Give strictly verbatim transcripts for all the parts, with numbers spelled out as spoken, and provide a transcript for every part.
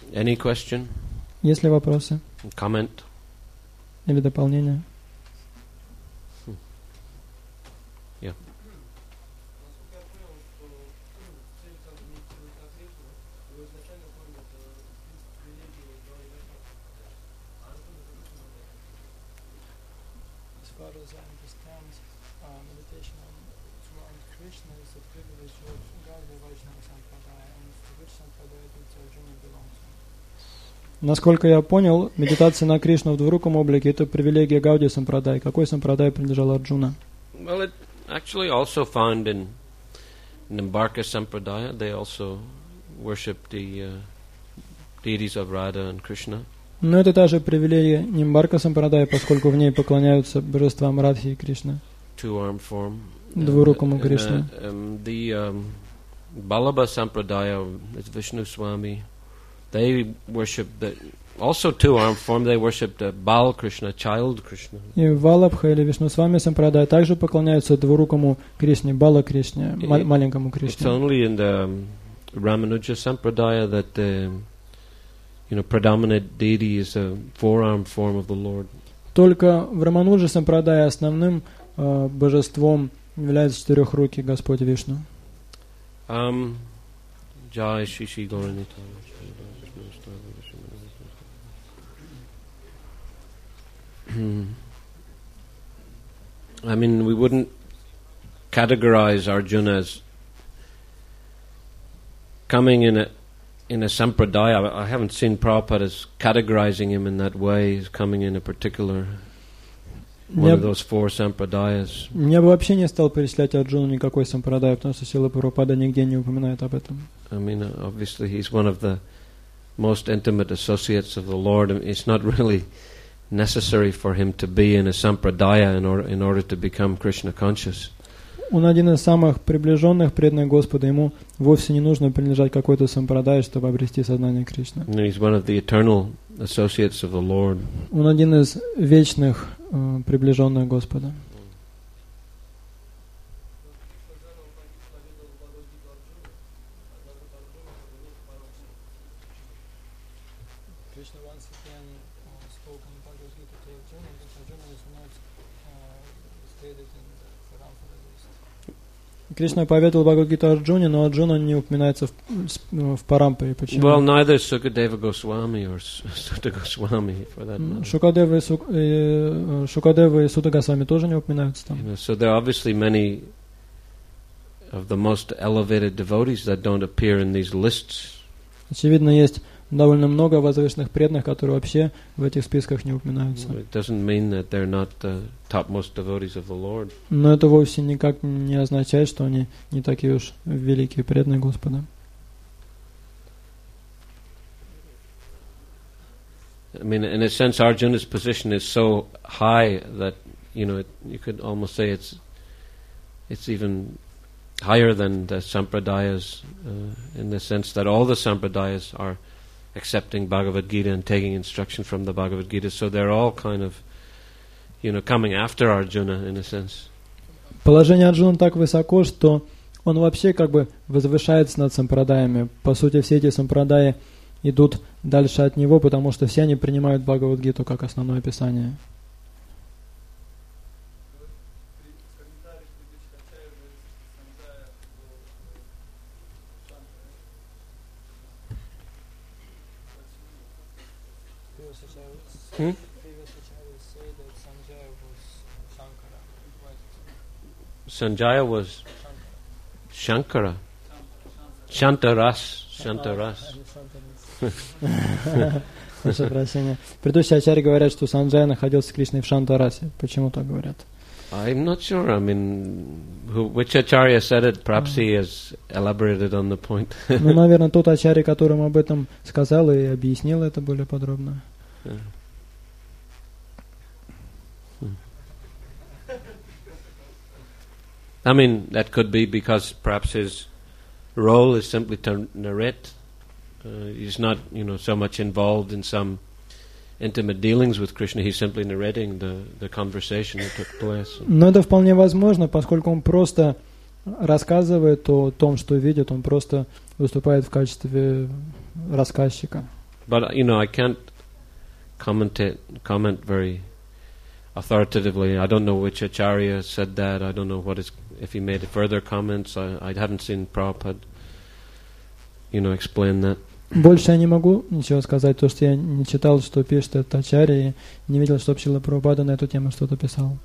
Any question? Есть ли вопросы? Comment? Или дополнения? Hmm. Yeah. As far as I understand, uh, meditation on on Krishna is a privilege of Gaudiya Vaishnava Sampradaya, and to which Sampradaya does Arjuna belong to? Насколько я понял, медитация на Кришну в двуруком облике – это привилегия Гаудия Сампрадай. Какой Сампрадай принадлежал Арджуна? Well, it actually also found in Nimbarka Sampradaya. They also worship the uh, deities of Radha and Krishna. Но это та же привилегия Нимбарка Сампрадай, поскольку в ней поклоняются божествам Радхи и Кришны. Two-arm form. Двурукому Кришне. Uh, um, the um, Balabha Sampradaya is Vishnu Swami. They worship the also two-arm form. They worship the Bal Krishna, child Krishna. И Валабха или Вишнусвами Сампрадай также поклоняются двурукому Кришне, Бала Кришне, ма- маленькому Кришне. It's only in the um, Ramanuja Sampradaya that the you know predominant deity is a four-arm form of the Lord. Только в Рамануджа Сампрадае основным э, божеством является четырехрукий Господь Вишну. Um, Jai Shri Shri Gaurani. I mean, we wouldn't categorize Arjuna as coming in a in a sampradaya. I haven't seen Prabhupada as categorizing him in that way. He's coming in a particular one of those four sampradayas. Я бы вообще не стал перечислять Арджуну никакой сампрадай, потому что Сила Прабхупада нигде не упоминает об этом. I mean, obviously, he's one of the most intimate associates of the Lord. It's not really necessary for him to be in a sampradaya in order in order to become Krishna conscious. Он один из самых приближенных преданных Господа. Ему вовсе не нужно принадлежать какой-то сампрадай, чтобы обрести сознание Кришны. He's one of the eternal associates of the Lord. Он один из вечных э, приближенных Господа. Кришна поведал Бхагавад-гиту Арджуне, но Арджуна не упоминается в, в Парампаре. Почему? Well, neither Sukadeva Goswami or Sutta Goswami for that matter. Шукадева и, Сук, э, Шукадева и Сutta Госвами тоже не упоминаются там. You know, so there are obviously many of the most elevated devotees that don't appear in these lists. Очевидно, есть довольно много возвышенных преданных, которые вообще в этих списках не упоминаются. It doesn't mean that they're not the topmost devotees of the Lord. Но это вовсе никак не означает, что они не такие уж великие преданные Господа. I mean, in a sense, Arjuna's position is so high that you know it, you could almost say it's it's even higher than the sampradayas, uh, in the sense that all the sampradayas are accepting Bhagavad Gita and taking instruction from the Bhagavad Gita, so they're all kind of, you know, coming after Arjuna in a sense. Положение Арджуна так высоко, что он вообще как бы возвышается над сампрадаями. По сути, все эти сампрадаи идут дальше от него, потому что все они принимают Бхагавад-гиту как основное писание. Hmm? Sanjaya was Shankara. Shantaras. Shantaras. Прошу прощения. Предыдущие ачарьи говорят, что Санджая находился с Кришной в Шантарасе. Почему так говорят? I'm not sure. I mean, who, which acharya said it? Perhaps he has elaborated on the point. Ну, наверное, тот ачарья, которому об этом сказал и объяснил это более подробно. Yeah. I mean, that could be because perhaps his role is simply to narrate. Uh, he's not, you know, so much involved in some intimate dealings with Krishna. He's simply narrating the, the conversation that took place. Но это вполне возможно, поскольку он просто рассказывает о том, что видит, он просто выступает в качестве рассказчика. But, you know, I can't comment it, comment very authoritatively. I don't know which Acharya said that. I don't know what is, if he made further comments. I, I haven't seen Prabhupada, you know, explain that. Больше я не могу ничего сказать, то что я не читал, что пишет этот Ачарья, и не видел, что Шрила Прабхупада на эту тему что-то писал.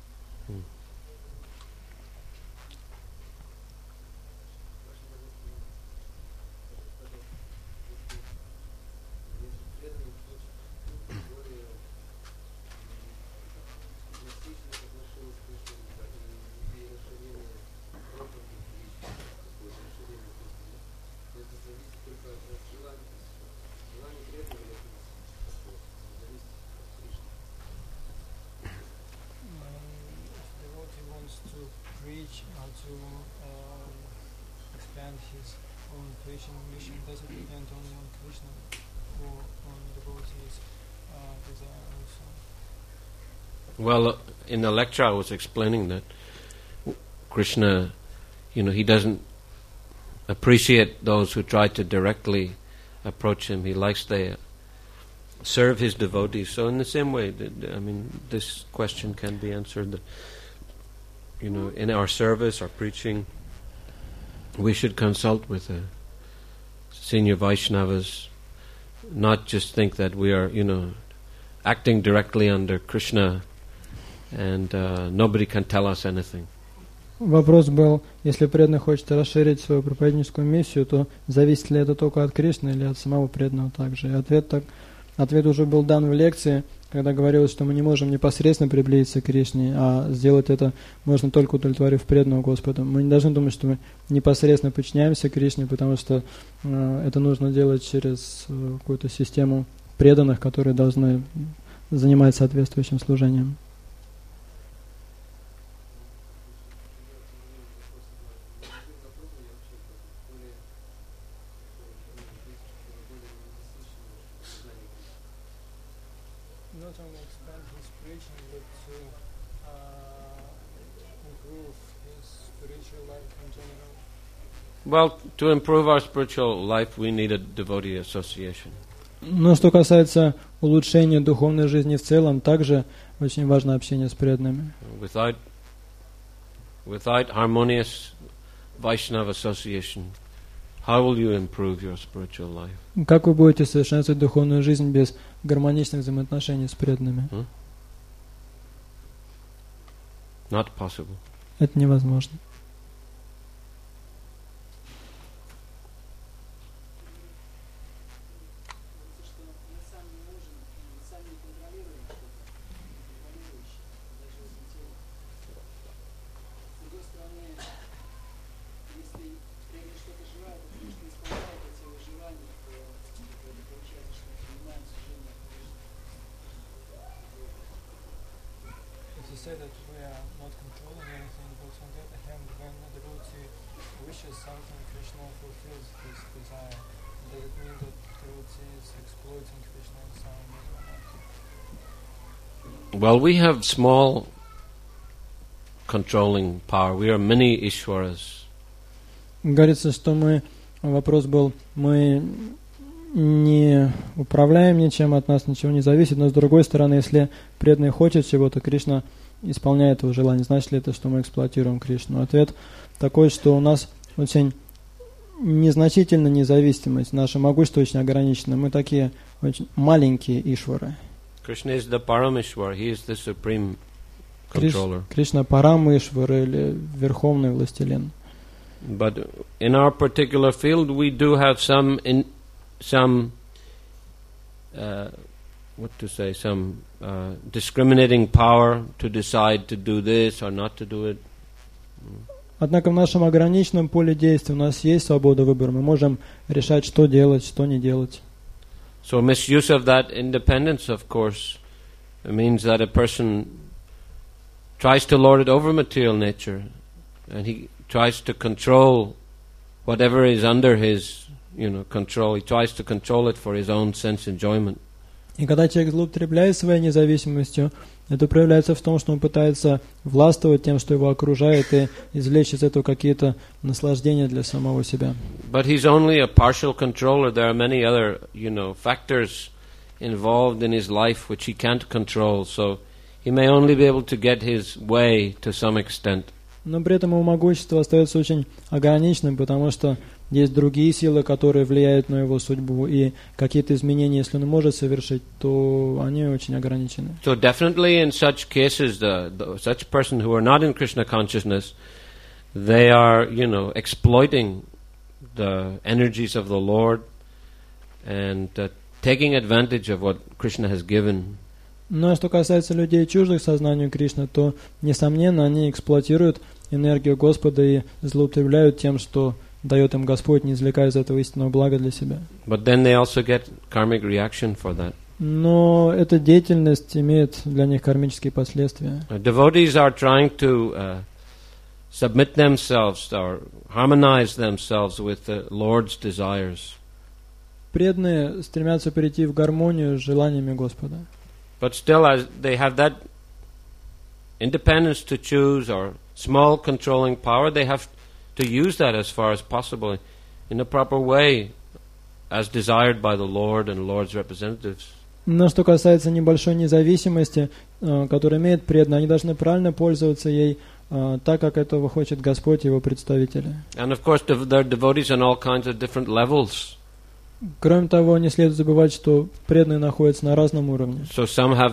Well, in the lecture I was explaining that Krishna, you know, he doesn't appreciate those who try to directly approach him. He likes they serve his devotees. So in the same way, I mean, this question can be answered that, you know, in our service, our preaching, we should consult with the senior Vaishnavas, not just think that we are, you know, acting directly under Krishna and uh, nobody can tell us anything. Вопрос был, если преданный хочет расширить свою проповедническую миссию, то зависит ли это только от Кришны или от самого преданного также? И ответ, так, ответ уже был дан в лекции, когда говорилось, что мы не можем непосредственно приблизиться к Кришне, а сделать это можно только удовлетворив преданного Господа. Мы не должны думать, что мы непосредственно подчиняемся Кришне, потому что э, это нужно делать через э, какую-то систему преданных, которые должны занимать соответствующим служением. Well, to improve our spiritual life, we need a devotee association. Но что касается улучшения духовной жизни в целом, также очень важно общение с преданными. Without, without harmonious Vaishnava association, how will you improve your spiritual life? Как вы будете совершенствовать духовную жизнь без гармоничных взаимоотношений с преданными? Huh? Not possible. Это невозможно. Say that we are not controlling anything, but on the other hand, when a devotee wishes something, Krishna fulfills his desire. Does it mean that devotee is exploiting Krishna in some way? Well, we have small controlling power. We are many Ishwaras. Говорится, что мы, вопрос был, мы не управляем ничем, от нас ничего не зависит, но с другой стороны, если преданный хочет чего-то, Кришна исполняет его желание. Значит ли это, что мы эксплуатируем Кришну? Ответ такой, что у нас очень незначительная независимость, наше могущество очень ограничено. Мы такие очень маленькие Ишвары. Krishna is the Parameshwar. He is the supreme controller. Кришна Парамешвар или Верховный Властелин. But in our particular field, we do have some in some uh, what to say, some uh, discriminating power to decide to do this or not to do it. Однако в нашем ограниченном поле действия у нас есть свобода выбора. Мы можем решать, что делать, что не делать. So misuse of that independence, of course, means that a person tries to lord it over material nature, and he tries to control whatever is under his, you know, control. He tries to control it for his own sense enjoyment. И когда человек злоупотребляет своей независимостью, это проявляется в том, что он пытается властвовать тем, что его окружает, и извлечь из этого какие-то наслаждения для самого себя. But he's only a partial controller. There are many other, you know, factors involved in his life which he can't control. So he may only be able to get his way to some extent. Но при этом его могущество остается очень ограниченным, потому что есть другие силы, которые влияют на его судьбу, и какие-то изменения, если он может совершить, то они очень ограничены. So definitely in such cases, the, the such person who are not in Krishna consciousness, they are, you know, exploiting the energies of the Lord and uh, taking advantage of what Krishna has given. Но что касается людей, чуждых сознанию Кришны, то, несомненно, они эксплуатируют энергию Господа и злоупотребляют тем, что дает им Господь, не извлекая из этого истинного блага для себя. But then they also get karmic reaction for that. Но эта деятельность имеет для них кармические последствия. Uh, devotees are trying to uh, submit themselves or harmonize themselves with the Lord's desires. Преданные стремятся перейти в гармонию с желаниями Господа. But still, as they have that independence to choose or small controlling power, they have to use that as far as possible in a proper way, as desired by the Lord and Lord's representatives. Но что касается небольшой независимости, которую имеет преданные, они должны правильно пользоваться ей, так как этого хочет Господь и Его представители. And of course, there are devotees on all kinds of different levels. Кроме того, не следует забывать, что преданные находятся на разном уровне. So some have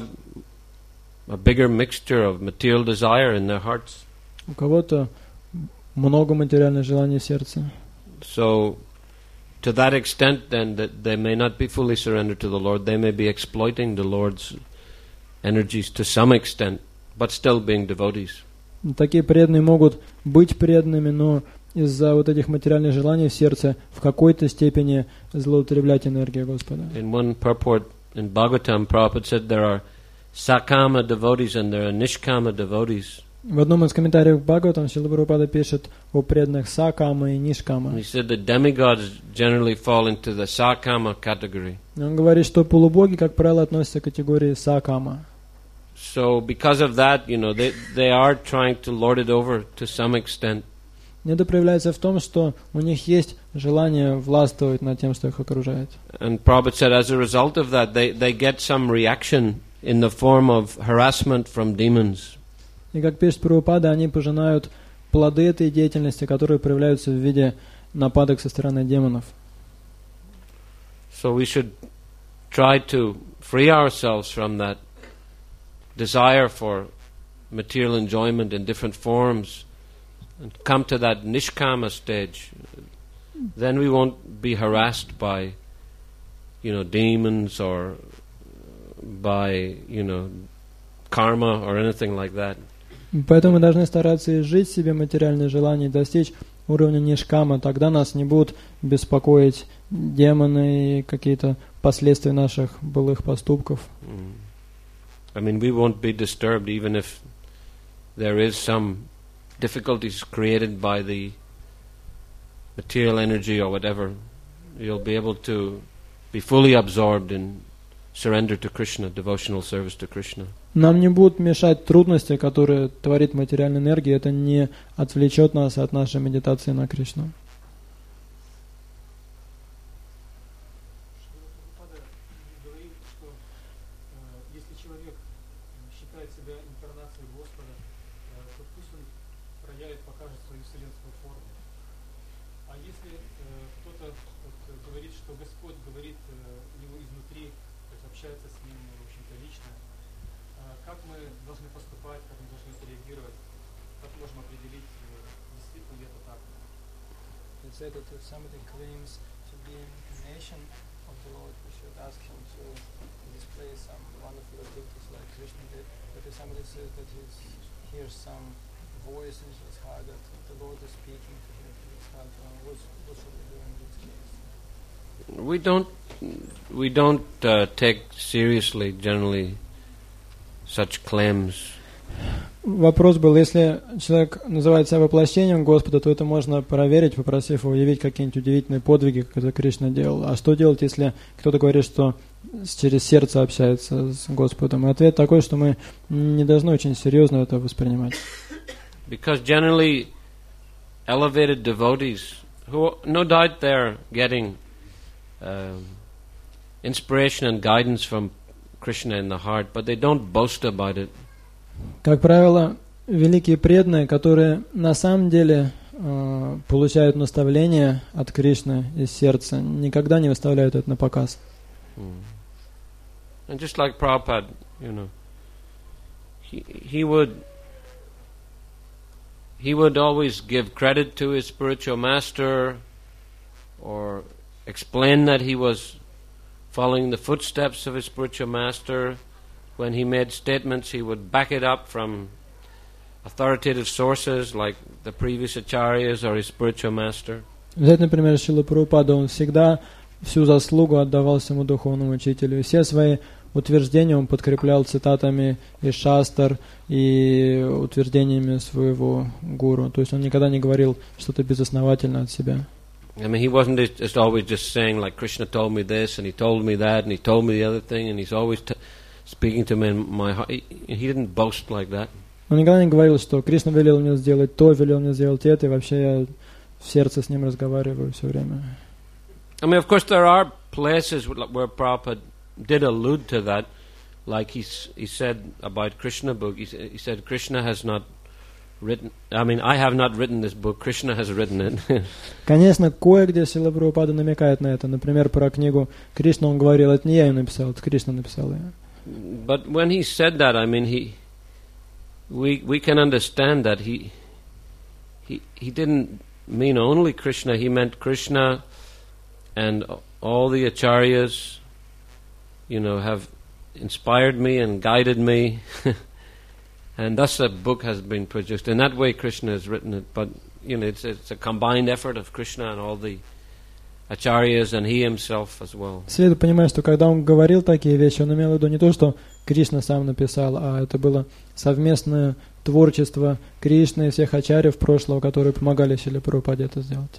a bigger mixture of material desire in their hearts. У кого-то много материальных желаний в сердце. So, to that extent, then, that they may not be fully surrendered to the Lord. They may be exploiting the Lord's energies to some extent, but still being devotees. Такие преданные могут быть преданными, но из-за вот этих материальных желаний в сердце в какой-то степени злоупотреблять энергию Господа. In one purport in Bhagavatam, Prabhupada said there are sakama devotees and there are nishkama devotees. В одном из комментариев к Бхагаватам Шрила Прабхупада пишет о преданных сакама и нишкама. He said that demigods generally fall into the sakama category. Он говорит, что полубоги, как правило, относятся к категории сакама. So because of that, you know, they they are trying to lord it over to some extent. Это проявляется в том, что у них есть желание властвовать над тем, что их окружает. And Prabhupada said as a result of that, they, they get some reaction in the form of harassment from demons. И как пишет Прабхупада, они пожинают плоды этой деятельности, которые проявляются в виде нападок со стороны демонов. So we should try to free ourselves from that desire for material enjoyment in different forms and come to that nishkama stage. Then we won't be harassed by, you know, demons or by, you know, karma or anything like that. Поэтому мы должны стараться изжить в себе материальные желания и достичь уровня нишкама. Тогда нас не будут беспокоить демоны и какие-то последствия наших былых поступков. Mm. I mean, we won't be disturbed even if there is some difficulties created by the material energy or whatever. You'll be able to be fully absorbed in surrender to Krishna, devotional service to Krishna. Нам не будут мешать трудности, которые творит материальная энергия. Это не отвлечет нас от нашей медитации на Кришну. That if somebody claims to be an incarnation of the Lord, we should ask him to display some wonderful abilities like Krishna did. But if somebody says that he hears some voice in his heart, that the Lord is speaking to him in his heart, what, what should we do in this case? We don't, we don't uh, take seriously generally such claims. Вопрос был, если человек называет себя воплощением Господа, то это можно проверить, попросив его явить какие-нибудь удивительные подвиги, как это Кришна делал. А что делать, если кто-то говорит, что через сердце общается с Господом. И ответ такой, что мы не должны очень серьезно это воспринимать. Because generally elevated devotees, who no doubt they're getting um, inspiration and guidance from Krishna in the heart, but they don't boast about it. Как правило, великие преданные, которые на самом деле э, получают наставления от Кришны из сердца, никогда не выставляют это на показ. Mm. And just like Prabhupada, you know, he he would he would always give credit to his spiritual master, or explain that he was following the footsteps of his spiritual master. When he made statements, he would back it up from authoritative sources like the previous acharyas or his spiritual master. Взять, например, Шрила Прабхупада, он всегда всю заслугу отдавал своему духовному учителю. Все свои утверждения он подкреплял цитатами из шастр и утверждениями своего гуру. То есть он никогда не говорил что-то безосновательно от себя. I mean, he wasn't just always just saying like Krishna told me this and he told me that and he told me the other thing and he's always t- speaking to me in my heart. He, he didn't boast like that. Он никогда не говорил, что Кришна велел мне сделать то, велел мне сделать это, и вообще я в сердце с ним разговариваю все время. I mean, of course, there are places where Prabhupada did allude to that, like he he said about Krishna book. He, he said Krishna has not written. I mean, I have not written this book. Krishna has written it. Конечно, кое-где Шрила Прабхупада намекает на это. Например, про книгу Кришна он говорил, это не я ее написал, это Кришна написал ее. But when he said that, I mean, he we we can understand that he he he didn't mean only Krishna. He meant Krishna and all the acharyas, you know, have inspired me and guided me. And thus a book has been produced. In that way Krishna has written it, but you know, it's it's a combined effort of Krishna and all the acharyas and he himself as well. Следует понимать, что когда он говорил такие вещи, он имел в виду не то, что Кришна сам написал, а это было совместное творчество Кришны и всех ачарьев прошлого, которые помогали Шриле Прабхупаде это сделать.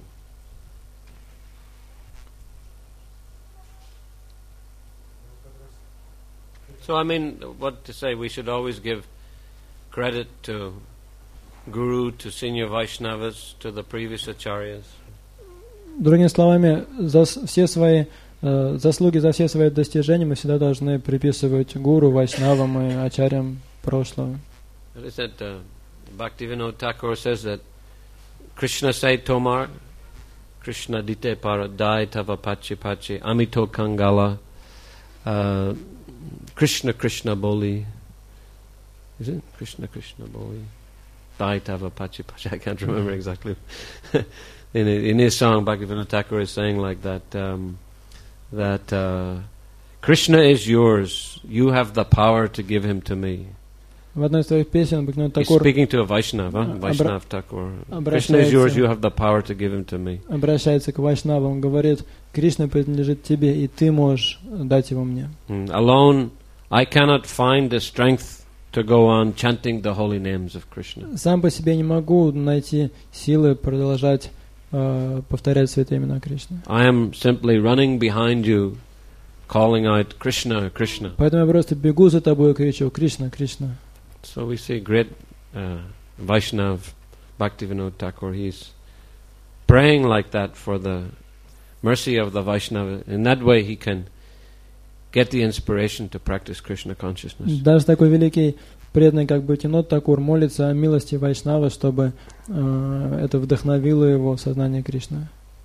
So I mean, what to say, we should always give credit to Guru, to senior Vaishnavas, to the previous acharyas. Другими словами, за все свои э, заслуги за все свои достижения мы всегда должны приписывать гуру, вайшнавам и ачарьям прошлого. What is that? Uh, Bhaktivinoda Thakur says that Krishna say Tomar, Krishna dite paradai tava pachi pachi, amito kangala, uh, Krishna Krishna boli. Is it Krishna Krishna boli? Dai tava pachi pachi. I can't remember exactly. in in his song, Bhaktivinoda Thakur is saying like that um, that uh, Krishna is yours. You have the power to give him to me. В одной из своих песен Бхактивинода He's Тхакур speaking to a Vaishnava, Vaishnav Thakur. Krishna is yours. You have the power to give him to me. Обращается к вайшнавам, он говорит: Кришна принадлежит тебе, и ты можешь дать его мне. Alone, I cannot find the strength to go on chanting the holy names of Krishna. Сам по себе не могу найти силы продолжать э, повторять святые имена Кришны. I am simply running behind you, calling out Krishna, Krishna. Поэтому я просто бегу за тобой и кричу: Кришна, Кришна. So we see great uh, Vaishnav Bhaktivinoda Thakur. He's praying like that for the mercy of the Vaishnava. In that way, he can get the inspiration to practice Krishna consciousness. Даже такой великий преданный, как Бхактивинода Тхакур, молится о милости Вайшнавы, чтобы э, это вдохновило его в сознание Кришны.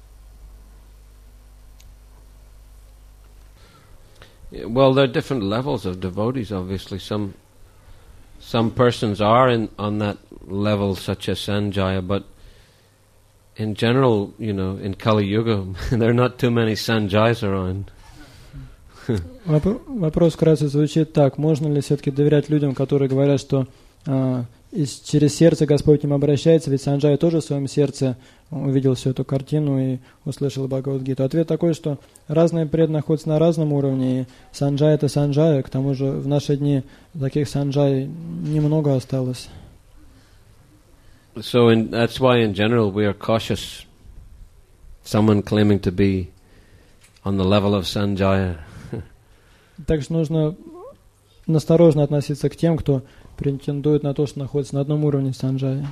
Well, there are different levels of devotees. Obviously, some some persons are in on that level, such as Sanjaya, but in general, you know, in Kali Yuga, there are not too many Sanjayas around. Вопрос вкратце звучит так: можно ли все-таки доверять людям, которые говорят, что э, из, через сердце Господь к ним обращается, ведь Санджая тоже в своем сердце увидел всю эту картину и услышал Бхагавад-гиту. Ответ такой, что разные преданные находятся на разном уровне, и Санджай это Санджая, к тому же в наши дни таких Санджай немного осталось. So in, that's why in general we are cautious. Someone claiming to be on the level of Sanjaya. Так что нужно насторожно относиться к тем, кто претендует на то, что находится на одном уровне с Санджая.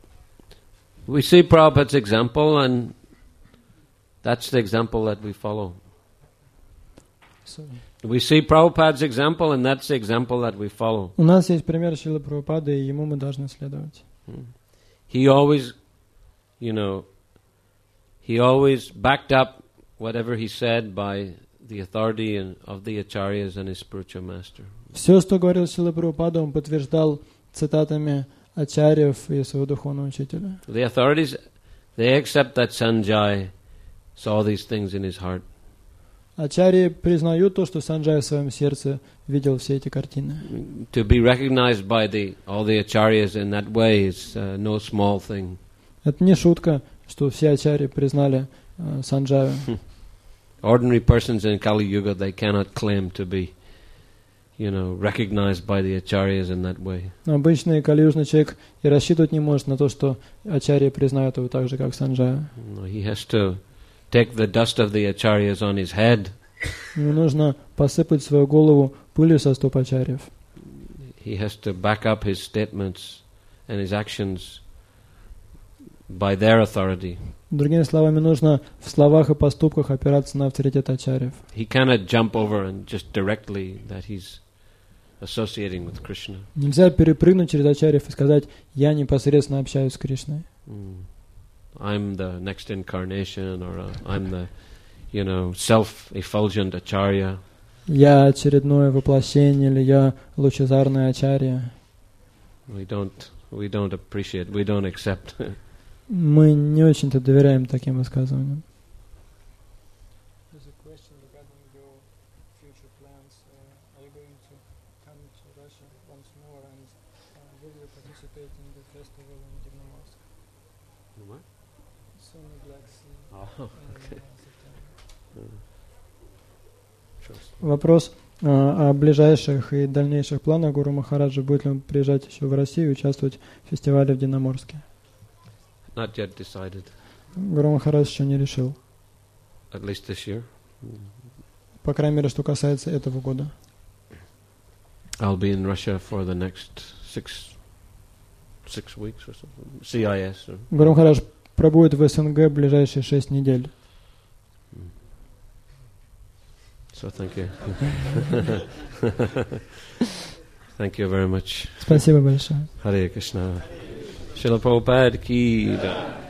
We see Prabhupada's example, and that's the example that we follow. So, we see Prabhupada's example, and that's the example that we follow. У нас есть пример Шрилы Прабхупады, и ему мы должны следовать. He always, you know, he always backed up whatever he said by the authority and of the acharyas and his spiritual master. Все, что говорил Шрила Прабхупада, он подтверждал цитатами ачарьев и своего духовного учителя. The authorities, they accept that Sanjay saw these things in his heart. Ачарьи признают то, что Санджай в своем сердце видел все эти картины. To be recognized by the all the acharyas in that way is uh, no small thing. Это не шутка, что все ачарьи признали uh, Санджая. Ordinary persons in Kali Yuga, they cannot claim to be, you know, recognized by the acharyas in that way. Обычный калиюжный человек и рассчитывать не может на то, что ачарьи признают его так же, как Санджая. He has to take the dust of the acharyas on his head. Ему нужно посыпать свою голову пылью со стоп ачарьев. He has to back up his statements and his actions by their authority. Другими словами, нужно в словах и поступках опираться на авторитет ачарьев. He cannot jump over and just directly that he's associating with Krishna. Нельзя перепрыгнуть через ачарьев и сказать: я непосредственно общаюсь с Кришной. Mm. I'm the next incarnation, or uh, I'm the, you know, self-effulgent acharya. Я очередное воплощение, или я лучезарная ачарья. We don't, we don't appreciate, we don't accept. Мы не очень-то доверяем таким высказываниям. There's a question regarding your future plans. Uh, are you going to come to Russia once more, and uh, will you participate in the festival in Divnomorsk? What? Soon in Black Sea. Oh, okay. Вопрос uh, о ближайших и дальнейших планах Гуру Махараджа. Будет ли он приезжать еще в Россию и участвовать в фестивале в Дивноморске? Not yet decided. Гуру Махарадж еще не решил. At least this year. По крайней мере, что касается этого года. I'll be in Russia for the next six six weeks or something. C I S. Or Гуру Махарадж пробудет в СНГ ближайшие шесть недель. So thank you. Thank you very much. Спасибо большое. Hare Krishna. Srila Prabhupada ki jai.